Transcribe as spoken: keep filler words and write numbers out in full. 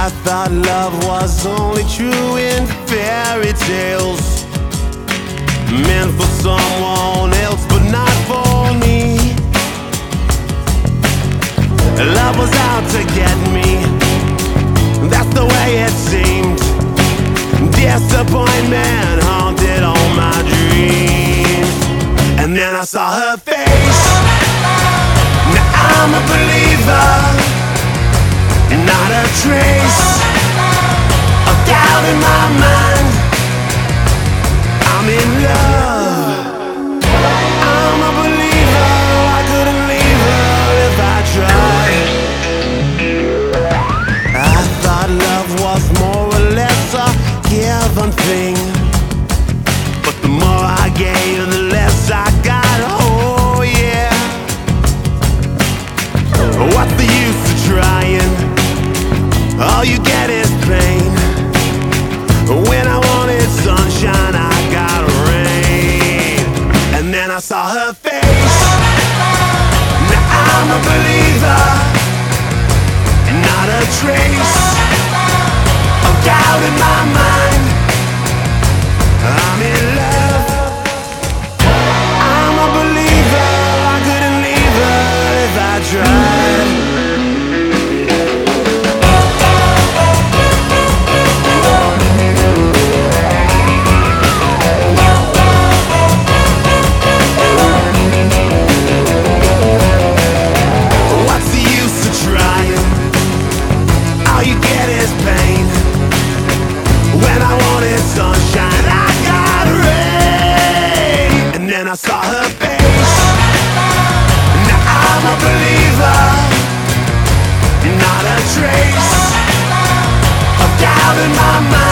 I thought love was only true in fairy tales, meant for someone else but not for me. Love was out to get me, that's the way it seemed. Disappointment haunted all my dreams. And then I saw her face. Now I'm a believer, not a trace of doubt in my mind. I'm in love, I'm a believer. I couldn't leave her if I tried. I thought love was more or less a given thing, but the more I gave, the less I got. Oh yeah. What's the use of trying? All you get is pain. When I wanted sunshine, I got rain. And then I saw her face. Now I'm a believer, not a trace of doubt in my mind. I'm in love, I'm a believer. I couldn't leave her if I tried. I saw her face. Now I'm a believer, not a trace of doubt in my mind.